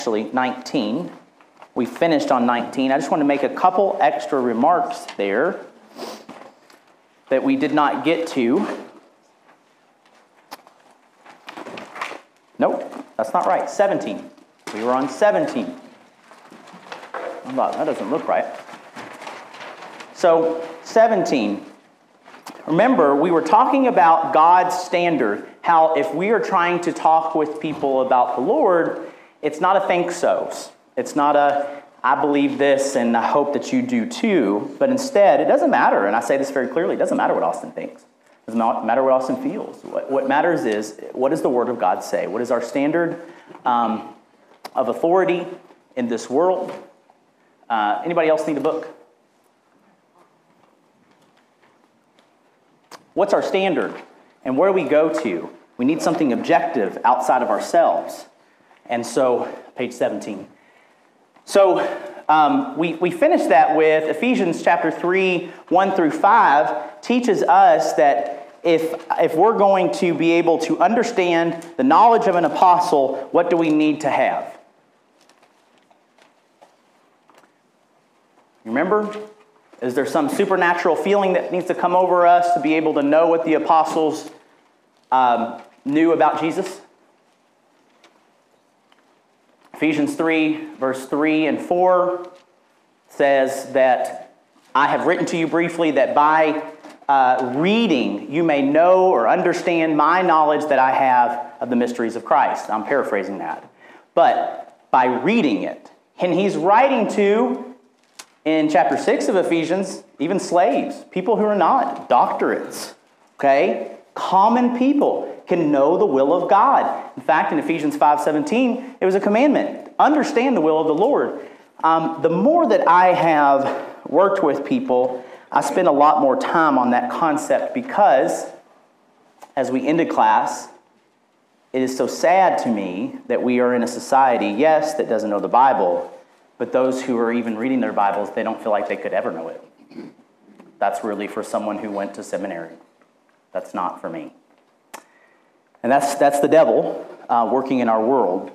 actually 19. We finished on 19. I just want to make a couple extra remarks there that we did not get to. Nope, that's not right. 17. We were on 17. I thought, that doesn't look right. So, 17. Remember, we were talking about God's standard, how if we are trying to talk with people about the Lord, it's not a think so's. It's not a, I believe this and I hope that you do too, but instead, it doesn't matter, and I say this very clearly, it doesn't matter what Austin thinks. It doesn't matter what Austin feels. What matters is, what does the Word of God say? What is our standard of authority in this world? Anybody else need a book? What's our standard? And where do we go to? We need something objective outside of ourselves. And so, page 17. So, we finished that with Ephesians chapter 3, 1 through 5, teaches us that if we're going to be able to understand the knowledge of an apostle, what do we need to have? You remember? Is there some supernatural feeling that needs to come over us to be able to know what the apostles knew about Jesus? Ephesians 3, verse 3 and 4 says that I have written to you briefly that by reading you may know or understand my knowledge that I have of the mysteries of Christ. I'm paraphrasing that. But by reading it. And he's writing to, in chapter 6 of Ephesians, even slaves, people who are not doctorates, okay? Common people can know the will of God. In fact, in Ephesians 5:17, it was a commandment. Understand the will of the Lord. The more that I have worked with people, I spend a lot more time on that concept because, as we ended class, it is so sad to me that we are in a society, yes, that doesn't know the Bible, but those who are even reading their Bibles, they don't feel like they could ever know it. That's really for someone who went to seminary. That's not for me. And that's the devil working in our world.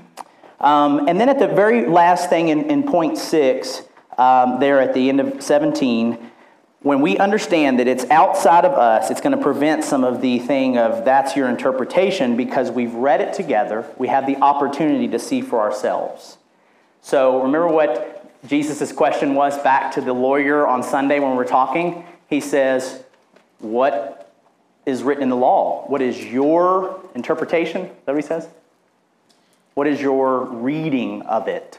And then at the very last thing in point 6, there at the end of 17, when we understand that it's outside of us, it's going to prevent some of the thing of that's your interpretation because we've read it together. We have the opportunity to see for ourselves. So remember what Jesus' question was back to the lawyer on Sunday when we were talking? He says, what is written in the law? What is your interpretation? Is that what he says? What is your reading of it?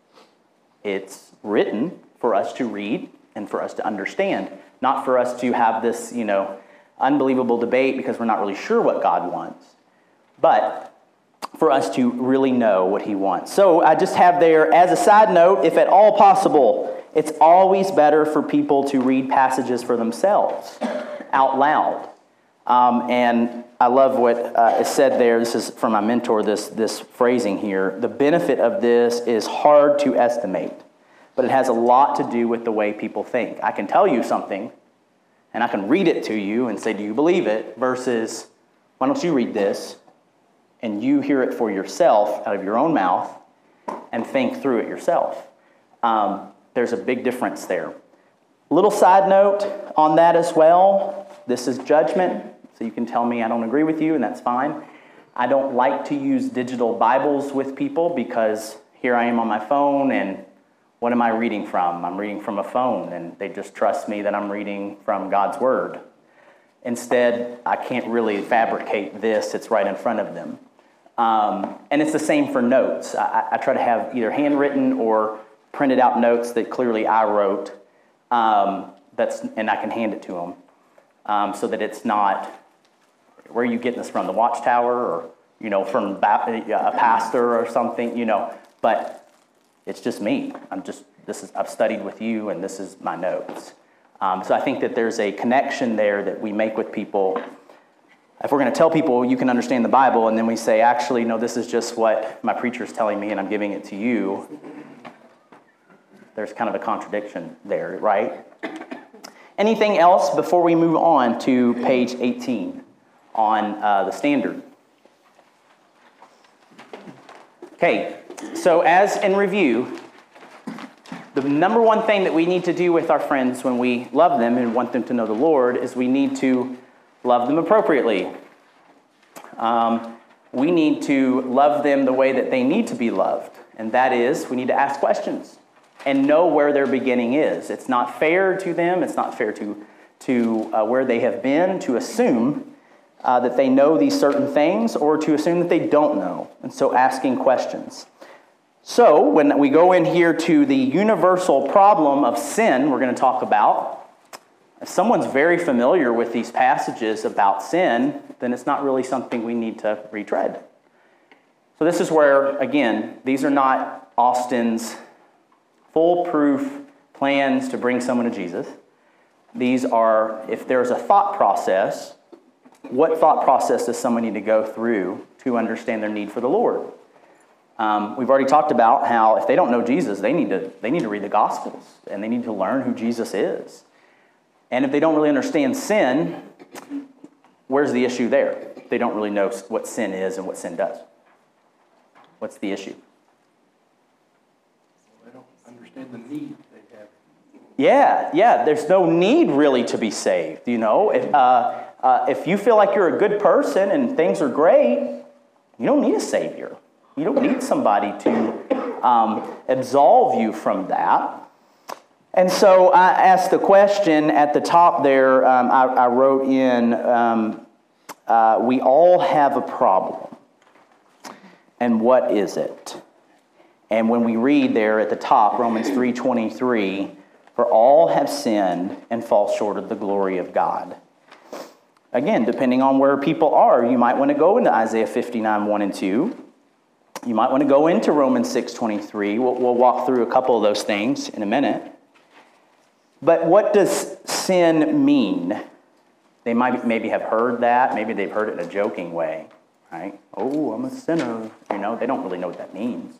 It's written for us to read and for us to understand, not for us to have this, unbelievable debate because we're not really sure what God wants, but for us to really know what he wants. So I just have there, as a side note, if at all possible, it's always better for people to read passages for themselves out loud. And I love what is said there. This is from my mentor, this phrasing here. The benefit of this is hard to estimate, but it has a lot to do with the way people think. I can tell you something, and I can read it to you and say, do you believe it? Versus, why don't you read this? And you hear it for yourself out of your own mouth and think through it yourself. There's a big difference there. Little side note on that as well. This is judgment, so you can tell me I don't agree with you, and that's fine. I don't like to use digital Bibles with people because here I am on my phone, and what am I reading from? I'm reading from a phone, and they just trust me that I'm reading from God's Word. Instead, I can't really fabricate this. It's right in front of them. And it's the same for notes. I try to have either handwritten or printed out notes that clearly I wrote, and I can hand it to them, so that it's not, where are you getting this from? The Watchtower, or from a pastor or something, But it's just me. I've studied with you, and this is my notes. So I think that there's a connection there that we make with people. If we're going to tell people you can understand the Bible, and then we say, actually, no, this is just what my preacher's telling me, and I'm giving it to you, there's kind of a contradiction there, right? Anything else before we move on to page 18 on the standard? Okay, So as in review, the number one thing that we need to do with our friends when we love them and want them to know the Lord is we need to love them appropriately. We need to love them the way that they need to be loved. And that is, we need to ask questions and know where their beginning is. It's not fair to them. It's not fair to where they have been to assume that they know these certain things or to assume that they don't know. And so asking questions. So when we go in here to the universal problem of sin we're going to talk about, if someone's very familiar with these passages about sin, then it's not really something we need to retread. So this is where, again, these are not Austin's foolproof plans to bring someone to Jesus. These are, if there's a thought process, what thought process does someone need to go through to understand their need for the Lord? We've already talked about how if they don't know Jesus, they need to read the Gospels, and they need to learn who Jesus is. And if they don't really understand sin, where's the issue there? They don't really know what sin is and what sin does. What's the issue? They don't understand the need they have. Yeah. There's no need really to be saved. You know, if you feel like you're a good person and things are great, you don't need a savior. You don't need somebody to absolve you from that. And so I asked the question at the top there. I wrote in, we all have a problem. And what is it? And when we read there at the top, Romans 3:23, for all have sinned and fall short of the glory of God. Again, depending on where people are, you might want to go into Isaiah 59:1 and 2. You might want to go into Romans 6:23. We'll walk through a couple of those things in a minute. But what does sin mean? They might maybe have heard that. Maybe they've heard it in a joking way. Right? Oh, I'm a sinner. You know, they don't really know what that means.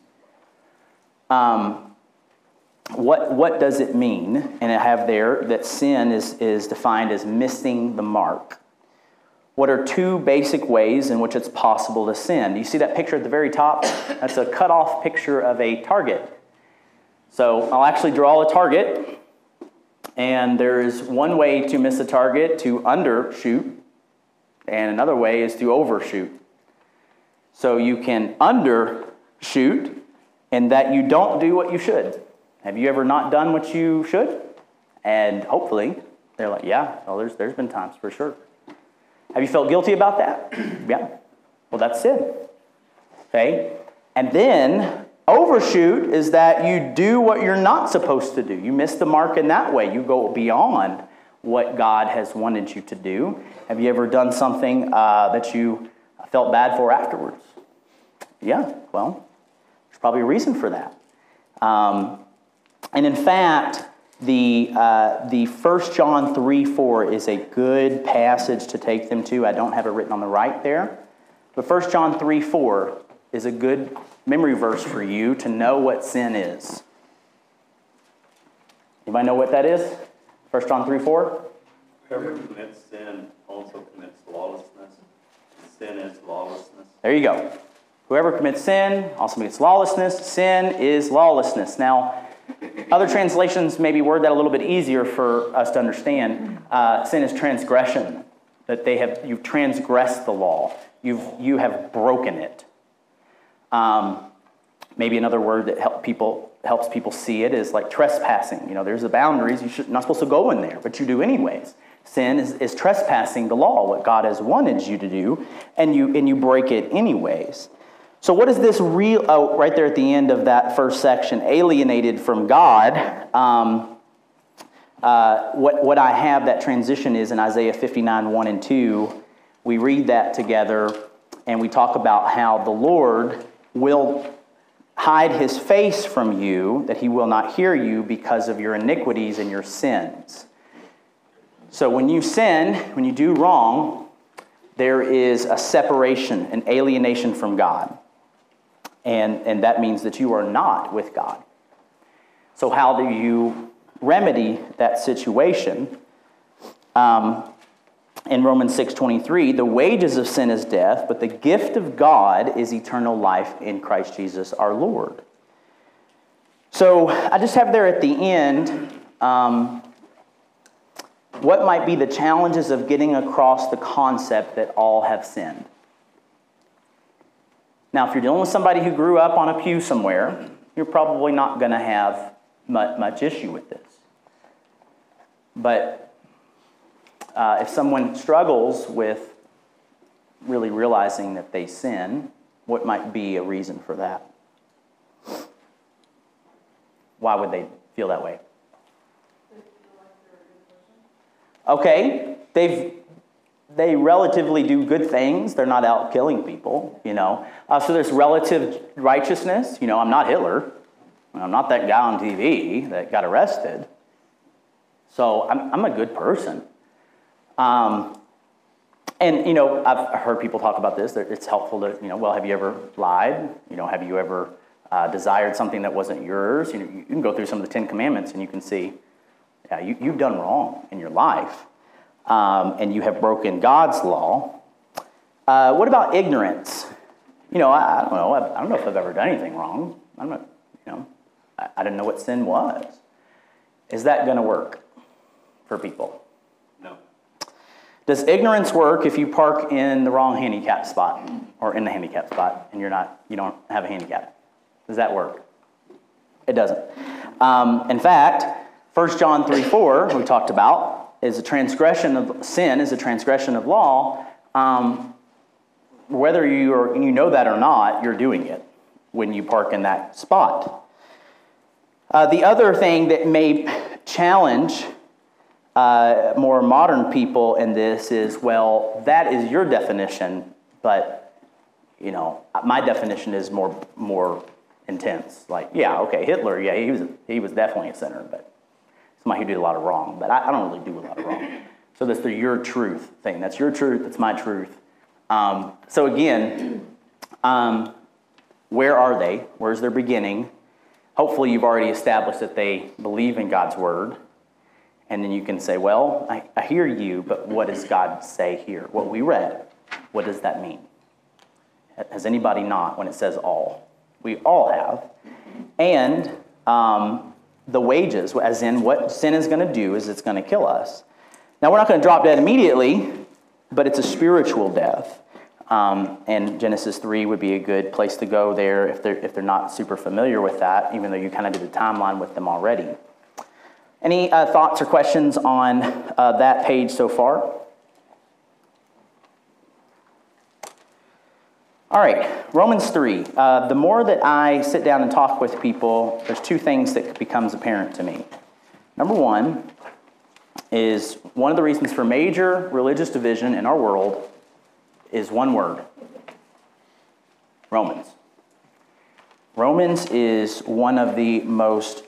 What does it mean? And I have there that sin is defined as missing the mark. What are two basic ways in which it's possible to sin? Do you see that picture at the very top? That's a cut-off picture of a target. So I'll actually draw a target. And there is one way to miss a target, to undershoot. And another way is to overshoot. So you can undershoot in that you don't do what you should. Have you ever not done what you should? And hopefully, they're like, yeah, well, there's been times for sure. Have you felt guilty about that? Yeah. Well, that's sin. Okay? And then overshoot is that you do what you're not supposed to do. You miss the mark in that way. You go beyond what God has wanted you to do. Have you ever done something that you felt bad for afterwards? Yeah, well, there's probably a reason for that. And in fact, the 1 John 3:4 is a good passage to take them to. I don't have it written on the right there. But 1 John 3:4 is a good memory verse for you to know what sin is. Anybody know what that is? 1 John 3:4? Whoever commits sin also commits lawlessness. Sin is lawlessness. There you go. Whoever commits sin also commits lawlessness. Sin is lawlessness. Now, other translations maybe word that a little bit easier for us to understand. Sin is transgression. That you've transgressed the law. You have broken it. Maybe another word that helps people see it is like trespassing. You know, there's the boundaries. You're not supposed to go in there, but you do anyways. Sin is trespassing the law, what God has wanted you to do, and you break it anyways. So what is this right there at the end of that first section, alienated from God? What I have, that transition is in Isaiah 59:1 and 2. We read that together, and we talk about how the Lord will hide his face from you, that he will not hear you because of your iniquities and your sins. So when you sin, when you do wrong, there is a separation, an alienation from God. And that means that you are not with God. So how do you remedy that situation? in Romans 6:23, the wages of sin is death, but the gift of God is eternal life in Christ Jesus our Lord. So I just have there at the end, what might be the challenges of getting across the concept that all have sinned? Now, if you're dealing with somebody who grew up on a pew somewhere, you're probably not going to have much issue with this. But if someone struggles with really realizing that they sin, what might be a reason for that? Why would they feel that way? Okay, they relatively do good things. They're not out killing people, you know. So there's relative righteousness. You know, I'm not Hitler. I'm not that guy on TV that got arrested. So I'm a good person. And, you know, I've heard people talk about this. It's helpful to, you know, well, have you ever lied? You know, have you ever desired something that wasn't yours? You know, you can go through some of the 10 Commandments and you can see, yeah, you've done wrong in your life. And you have broken God's law. What about ignorance? You know, I don't know. I don't know if I've ever done anything wrong. I'm not, you know, I didn't know what sin was. Is that going to work for people? No. Does ignorance work if you park in the wrong handicap spot or in the handicap spot and you don't have a handicap? Does that work? It doesn't. In fact, 1 John 3:4, we talked about, is a transgression of sin, is a transgression of law. Whether you know that or not, you're doing it when you park in that spot. The other thing that may challenge more modern people in this is, well, that is your definition, but, you know, my definition is more intense. Like, yeah, okay, Hitler, yeah, he was definitely a sinner, but somebody who did a lot of wrong, but I don't really do a lot of wrong. So that's the your truth thing. That's your truth, that's my truth. So again, where are they? Where's their beginning? Hopefully you've already established that they believe in God's word. And then you can say, well, I hear you, but what does God say here? What we read, what does that mean? Has anybody not when it says all? We all have. And the wages, as in what sin is going to do, is it's going to kill us. Now, we're not going to drop dead immediately, but it's a spiritual death. And Genesis 3 would be a good place to go there if they're not super familiar with that, even though you kind of did the timeline with them already. Any thoughts or questions on that page so far? All right, Romans 3. The more that I sit down and talk with people, there's two things that becomes apparent to me. Number one is one of the reasons for major religious division in our world is one word: Romans. Romans is one of the most,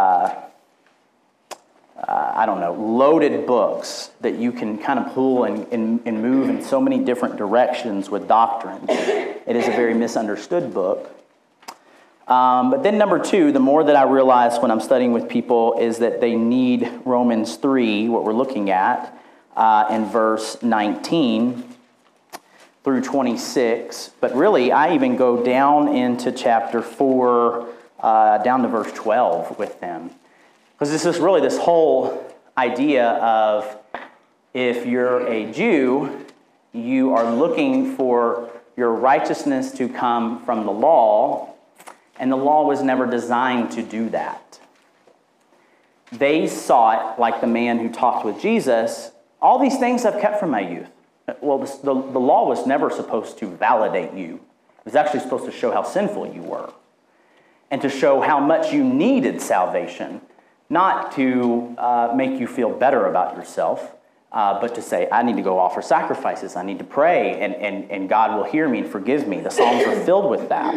loaded books that you can kind of pull and move in so many different directions with doctrine. It is a very misunderstood book. But then number two, the more that I realize when I'm studying with people is that they need Romans 3, what we're looking at, in verse 19 through 26. But really, I even go down into chapter 4, down to verse 12 with them. Because this is really this whole idea of if you're a Jew, you are looking for your righteousness to come from the law, and the law was never designed to do that. They sought, like the man who talked with Jesus, all these things I've kept from my youth. Well, the law was never supposed to validate you. It was actually supposed to show how sinful you were and to show how much you needed salvation, not to make you feel better about yourself, but to say, I need to go offer sacrifices, I need to pray, and God will hear me and forgive me. The Psalms are filled with that.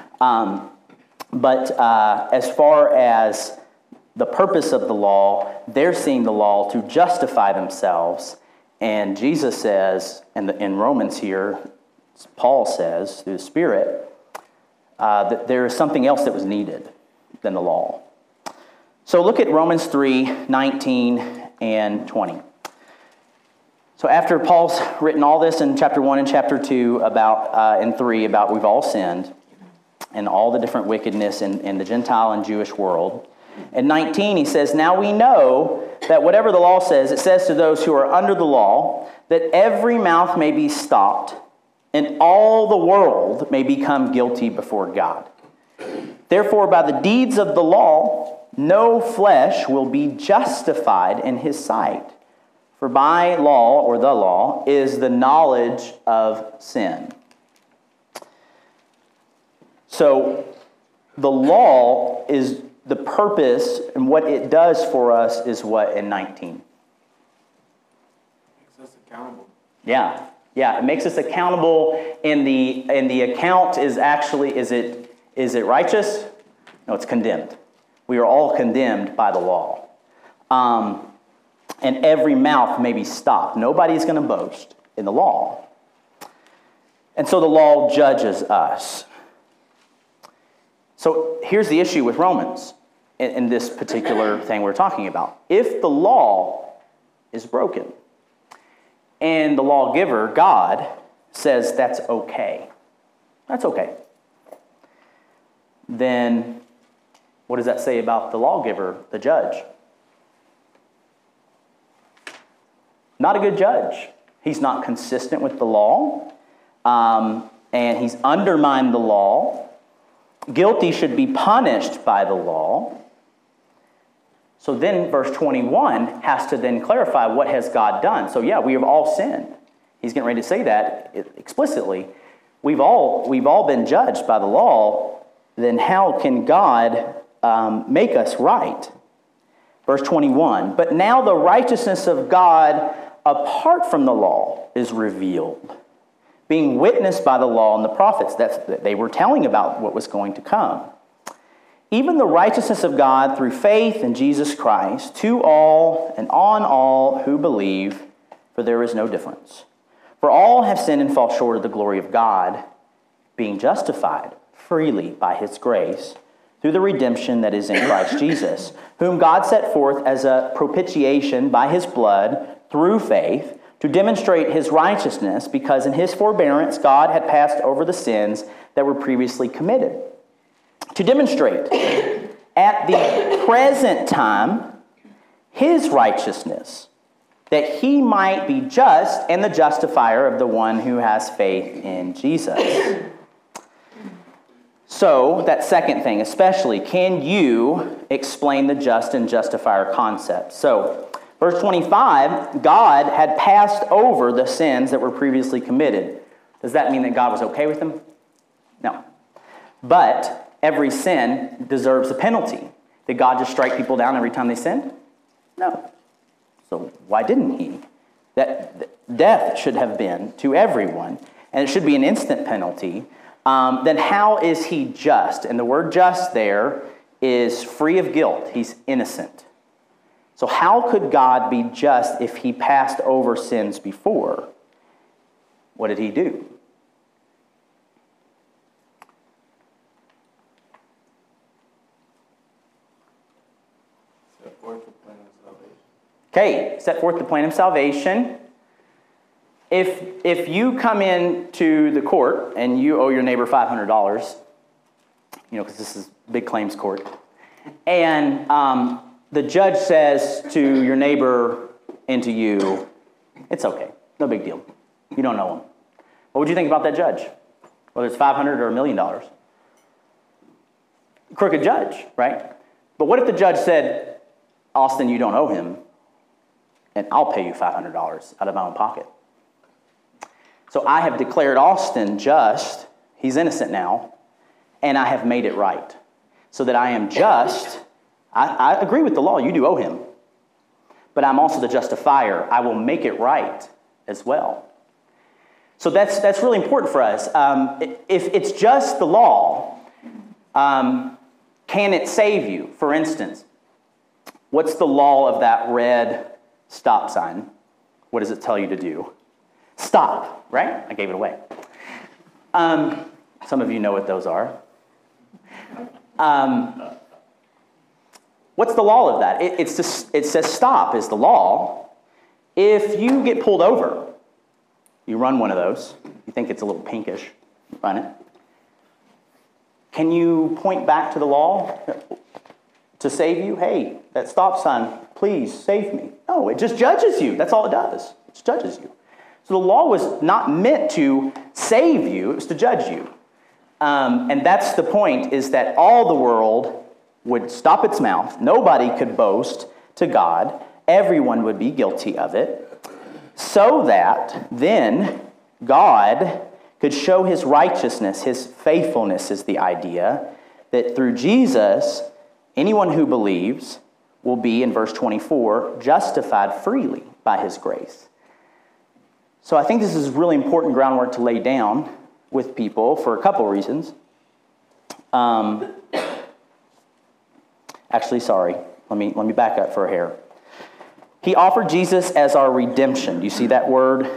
But as far as the purpose of the law, they're seeing the law to justify themselves. And Jesus says, in Romans here, Paul says, through the Spirit, that there is something else that was needed than the law. So look at Romans 3, 19 and 20. So after Paul's written all this in chapter 1 and chapter 2 about, and 3 about we've all sinned and all the different wickedness in the Gentile and Jewish world, in 19 he says, now we know that whatever the law says, it says to those who are under the law, that every mouth may be stopped and all the world may become guilty before God. Therefore, by the deeds of the law, no flesh will be justified in his sight. For by law, or the law, is the knowledge of sin. So, the law is the purpose, and what it does for us is what in 19? Makes us accountable. Yeah, it makes us accountable, and the account is actually, is it righteous? No, it's condemned. We are all condemned by the law. And every mouth may be stopped. Nobody's going to boast in the law. And so the law judges us. So here's the issue with Romans in this particular thing we're talking about. If the law is broken, and the lawgiver, God, says that's okay, then what does that say about the lawgiver, the judge? Not a good judge. He's not consistent with the law, and he's undermined the law. Guilty should be punished by the law. So then verse 21 has to then clarify, what has God done? So yeah, we have all sinned. He's getting ready to say that explicitly. We've all been judged by the law. Then how can God make us right? Verse 21, but now the righteousness of God apart from the law is revealed, being witnessed by the law and the prophets. That they were telling about what was going to come. Even the righteousness of God through faith in Jesus Christ to all and on all who believe, for there is no difference. For all have sinned and fall short of the glory of God, being justified freely by his grace through the redemption that is in Christ Jesus, whom God set forth as a propitiation by his blood through faith to demonstrate his righteousness, because in his forbearance God had passed over the sins that were previously committed. To demonstrate at the present time his righteousness, that he might be just and the justifier of the one who has faith in Jesus. So, that second thing, especially, can you explain the just and justifier concept? So, verse 25, God had passed over the sins that were previously committed. Does that mean that God was okay with them? No. But every sin deserves a penalty. Did God just strike people down every time they sinned? No. So why didn't he? That death should have been to everyone, and it should be an instant penalty. Then how is he just? And the word just there is free of guilt. He's innocent. So how could God be just if he passed over sins before? What did he do? Set forth the plan of salvation. Okay, set forth the plan of salvation. If you come into the court and you owe your neighbor $500, because this is big claims court, and the judge says to your neighbor and to you, it's okay, no big deal. You don't know him. What would you think about that judge? Whether it's $500 or $1 million. Crooked judge, right? But what if the judge said, Austin, you don't owe him, and I'll pay you $500 out of my own pocket? So I have declared Austin just, he's innocent now, and I have made it right. So that I am just, I agree with the law, you do owe him. But I'm also the justifier. I will make it right as well. So that's really important for us. If it's just the law, can it save you? For instance, what's the law of that red stop sign? What does it tell you to do? Stop, right? I gave it away. Some of you know what those are. What's the law of that? It says stop is the law. If you get pulled over, you run one of those, you think it's a little pinkish, you run it. Can you point back to the law to save you? Hey, that stop sign, please save me. No, it just judges you. That's all it does. It judges you. So the law was not meant to save you, it was to judge you. And that's the point, is that all the world would stop its mouth. Nobody could boast to God. Everyone would be guilty of it. So that then God could show his righteousness, his faithfulness is the idea, that through Jesus, anyone who believes will be, in verse 24, justified freely by his grace. So I think this is really important groundwork to lay down with people for a couple reasons. Actually, sorry. Let me back up for a hair. He offered Jesus as our redemption. Do you see that word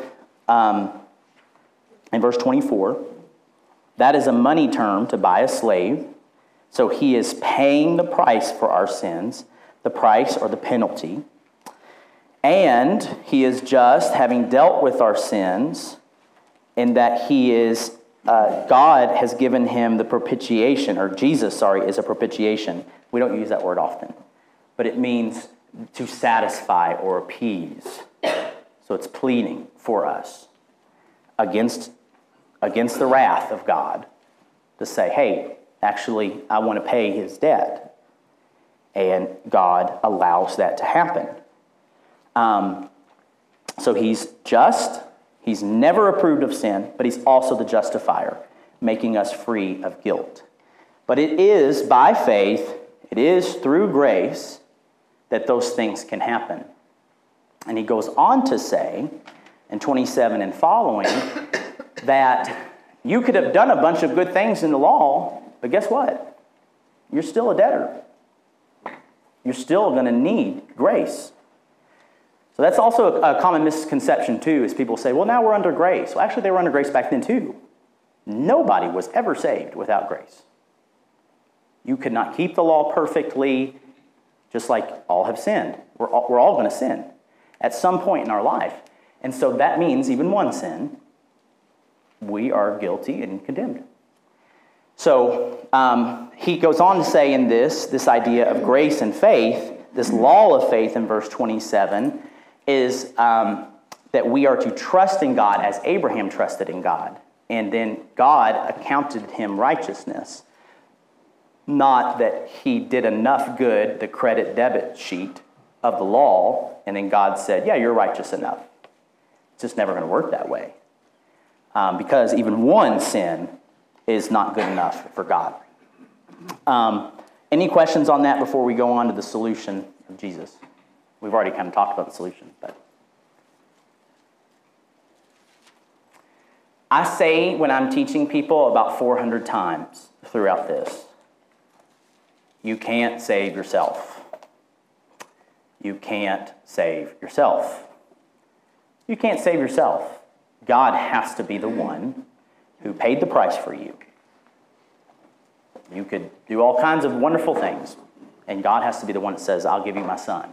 in verse 24? That is a money term to buy a slave. So he is paying the price for our sins, the price or the penalty. And he is just, having dealt with our sins, in that he is, God has given him the propitiation, or Jesus, is a propitiation. We don't use that word often, but it means to satisfy or appease. So it's pleading for us against the wrath of God to say, hey, actually, I want to pay his debt. And God allows that to happen. So he's just, he's never approved of sin, but he's also the justifier, making us free of guilt. But it is by faith, it is through grace that those things can happen. And he goes on to say, in 27 and following, that you could have done a bunch of good things in the law, but guess what? You're still a debtor. You're still going to need grace. So that's also a common misconception too, is people say, well, now we're under grace. Well, actually, they were under grace back then too. Nobody was ever saved without grace. You could not keep the law perfectly, just like all have sinned. We're all going to sin at some point in our life. And so that means even one sin, we are guilty and condemned. So he goes on to say in this idea of grace and faith, this law of faith in verse 27, is that we are to trust in God as Abraham trusted in God. And then God accounted him righteousness. Not that he did enough good, the credit debit sheet of the law, and then God said, yeah, you're righteous enough. It's just never going to work that way. Because even one sin is not good enough for God. Any questions on that before we go on to the solution of Jesus? We've already kind of talked about the solution, but I say when I'm teaching people about 400 times throughout this, you can't save yourself. You can't save yourself. You can't save yourself. God has to be the one who paid the price for you. You could do all kinds of wonderful things, and God has to be the one that says, I'll give you my son.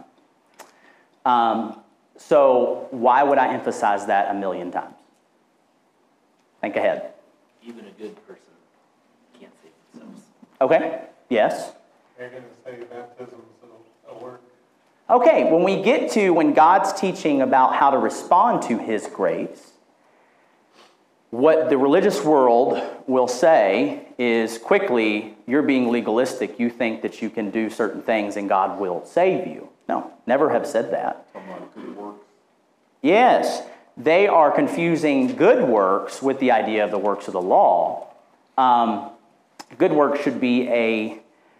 So why would I emphasize that 1,000,000 times? Think ahead. Even a good person can't save themselves. Okay, yes. They're going to say baptism is a work. Okay, when God's teaching about how to respond to his grace, what the religious world will say is quickly, you're being legalistic. You think that you can do certain things and God will save you. No, never have said that. Good works. Yes, they are confusing good works with the idea of the works of the law. Good work should be a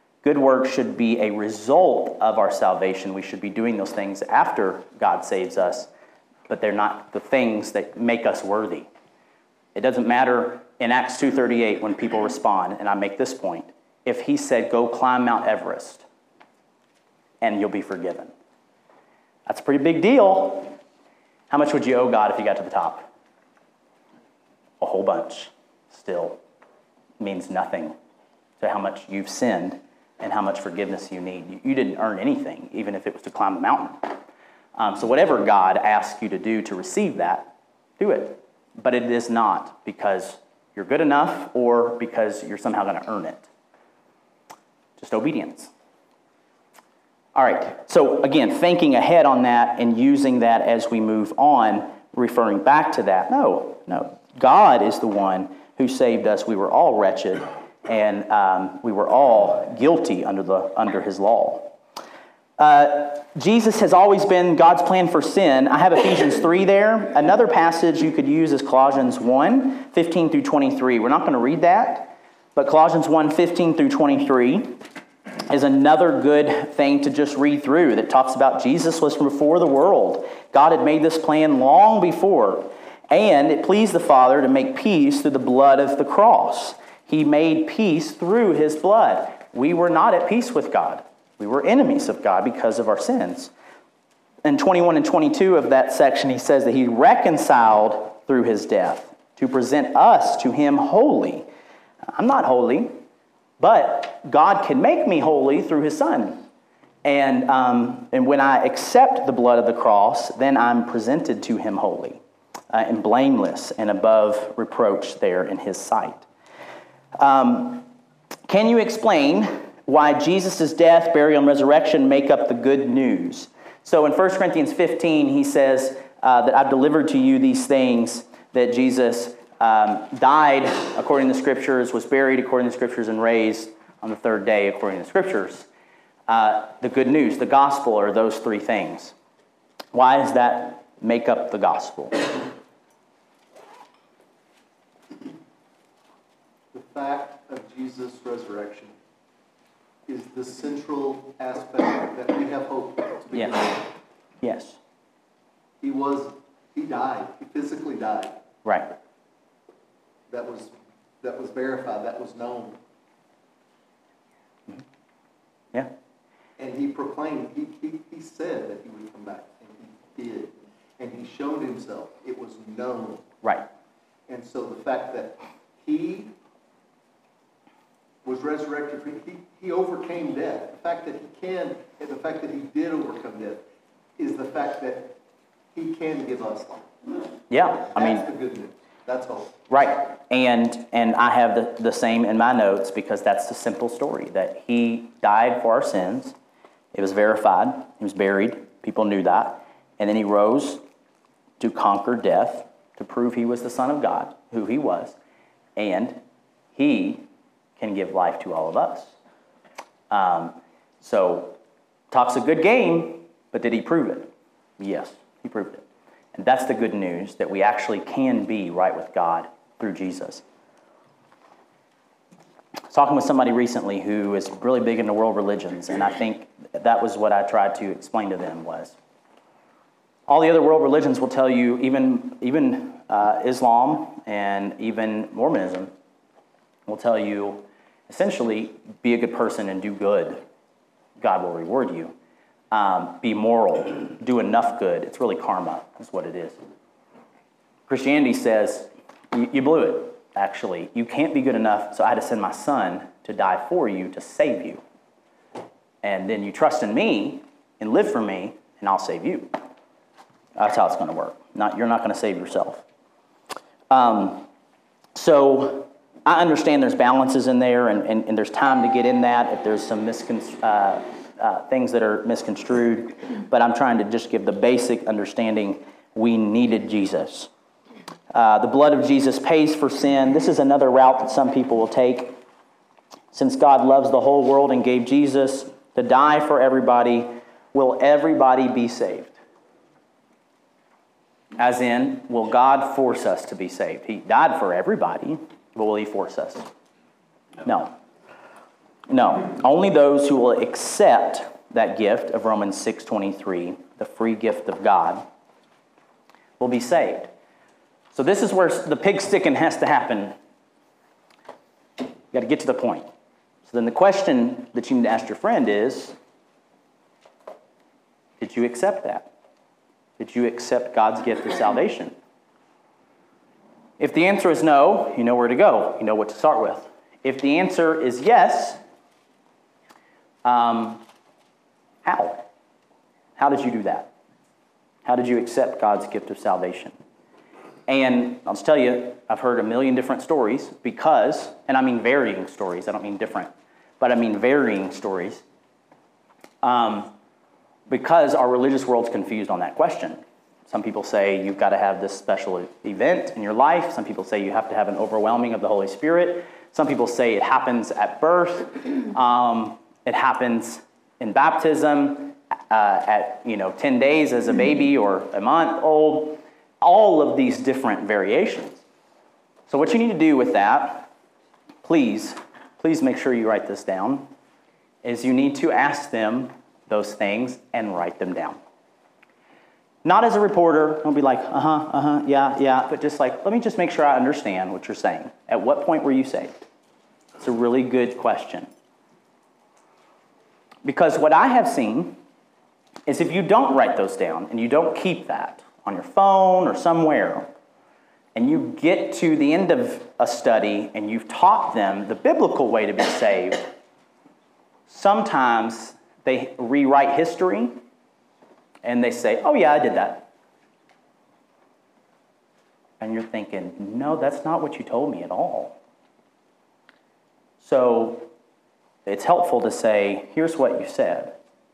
result of our salvation. We should be doing those things after God saves us, but they're not the things that make us worthy. It doesn't matter in Acts 2:38 when people respond, and I make this point, if he said, go climb Mount Everest and you'll be forgiven. That's a pretty big deal. How much would you owe God if you got to the top? A whole bunch. Still means nothing to how much you've sinned and how much forgiveness you need. You didn't earn anything, even if it was to climb a mountain. So whatever God asks you to do to receive that, do it. But it is not because you're good enough or because you're somehow going to earn it. Just obedience. All right, so again, thinking ahead on that and using that as we move on, referring back to that. No. God is the one who saved us. We were all wretched, and we were all guilty under his law. Jesus has always been God's plan for sin. I have Ephesians 3 there. Another passage you could use is Colossians 1, 15 through 23. We're not going to read that, but Colossians 1, 15 through 23 is another good thing to just read through that talks about Jesus was before the world. God had made this plan long before, and it pleased the Father to make peace through the blood of the cross. He made peace through his blood. We were not at peace with God. We were enemies of God because of our sins. In 21 and 22 of that section, he says that he reconciled through his death to present us to him holy. I'm not holy, but God can make me holy through his Son. And when I accept the blood of the cross, then I'm presented to him holy and blameless and above reproach there in his sight. Can you explain why Jesus' death, burial, and resurrection make up the good news? So in 1 Corinthians 15, he says that I've delivered to you these things, that Jesus died according to the Scriptures, was buried according to the Scriptures, and raised on the third day according to the Scriptures. The good news, the gospel, are those three things. Why does that make up the gospel? The fact of Jesus' resurrection is the central aspect that we have hope to be. Yes. He died. He physically died. Right. That was verified. That was known. Yeah. And he proclaimed, he said that he would come back, and he did. And he showed himself. It was known. Right. And so the fact that he was resurrected, he overcame death. The fact that he can, and the fact that he did overcome death, is the fact that he can give us life. Yeah. That's the good news. That's all. Right. And I have the same in my notes, because that's the simple story, that he died for our sins. It was verified. He was buried. People knew that. And then he rose to conquer death, to prove he was the Son of God, who he was. And he can give life to all of us. So, talks a good game, but did he prove it? Yes, he proved it. And that's the good news, that we actually can be right with God through Jesus. I was talking with somebody recently who is really big into world religions, and I think that was what I tried to explain to them was, all the other world religions will tell you, even Islam and even Mormonism will tell you, essentially, be a good person and do good. God will reward you. Be moral, do enough good. It's really karma, is what it is. Christianity says, you blew it, actually. You can't be good enough, so I had to send my Son to die for you, to save you. And then you trust in me and live for me, and I'll save you. That's how it's going to work. You're not going to save yourself. So I understand there's balances in there, and there's time to get in that if there's some things that are misconstrued. But I'm trying to just give the basic understanding. We needed Jesus. The blood of Jesus pays for sin. This is another route that some people will take. Since God loves the whole world and gave Jesus to die for everybody, will everybody be saved? As in, will God force us to be saved? He died for everybody, but will he force us? No. Only those who will accept that gift of Romans 6:23, the free gift of God, will be saved. So this is where the pig sticking has to happen. You got to get to the point. So then the question that you need to ask your friend is, did you accept that? Did you accept God's gift of salvation? If the answer is no, you know where to go. You know what to start with. If the answer is yes, how? How did you do that? How did you accept God's gift of salvation? And I'll just tell you, I've heard a million different stories because, and I mean varying stories, I don't mean different, but I mean varying stories, because our religious world's confused on that question. Some people say you've got to have this special event in your life. Some people say you have to have an overwhelming of the Holy Spirit. Some people say it happens at birth. It happens in baptism, at 10 days as a baby or a month old. All of these different variations. So what you need to do with that, please make sure you write this down, is you need to ask them those things and write them down. Not as a reporter, don't be like, yeah, but just like, let me just make sure I understand what you're saying. At what point were you saved? It's a really good question. Because what I have seen is if you don't write those down and you don't keep that on your phone or somewhere, and you get to the end of a study and you've taught them the biblical way to be saved, sometimes they rewrite history and they say, oh yeah, I did that. And you're thinking, no, that's not what you told me at all. So it's helpful to say, here's what you said.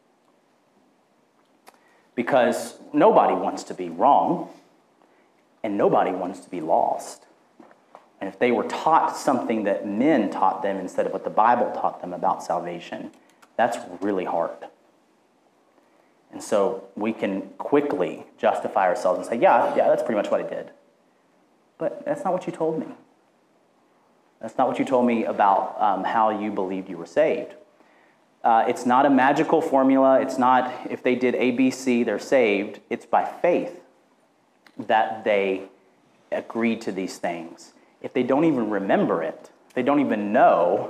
Because nobody wants to be wrong, and nobody wants to be lost. And if they were taught something that men taught them instead of what the Bible taught them about salvation, that's really hard. And so we can quickly justify ourselves and say, yeah, that's pretty much what I did. But that's not what you told me. That's not what you told me about how you believed you were saved. It's not a magical formula. It's not if they did A, B, C, they're saved. It's by faith that they agreed to these things. If they don't even remember it, they don't even know.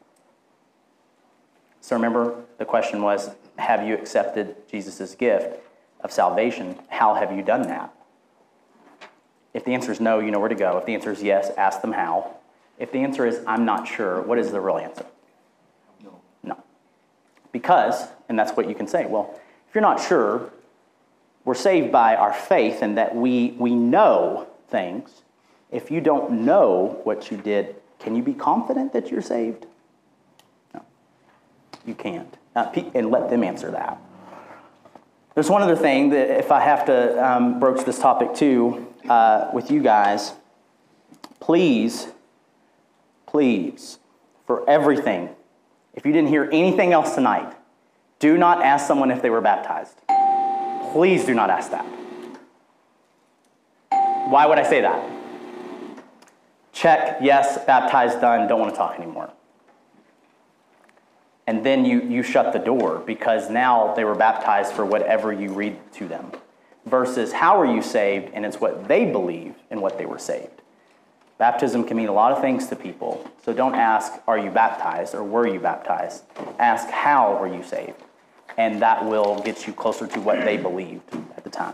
So remember, the question was, have you accepted Jesus' gift of salvation? How have you done that? If the answer is no, you know where to go. If the answer is yes, ask them how. If the answer is, I'm not sure, what is the real answer? No. Because, and that's what you can say, well, if you're not sure, we're saved by our faith and that we know things. If you don't know what you did, can you be confident that you're saved? No, you can't. And let them answer that. There's one other thing that if I have to broach this topic too with you guys, please, for everything, if you didn't hear anything else tonight, do not ask someone if they were baptized. Please do not ask that. Why would I say that? Check, yes, baptized, done, don't want to talk anymore. And then you shut the door because now they were baptized for whatever you read to them. Versus how are you saved, and it's what they believe in what they were saved. Baptism can mean a lot of things to people. So don't ask, are you baptized or were you baptized? Ask, how were you saved? And that will get you closer to what they believed at the time.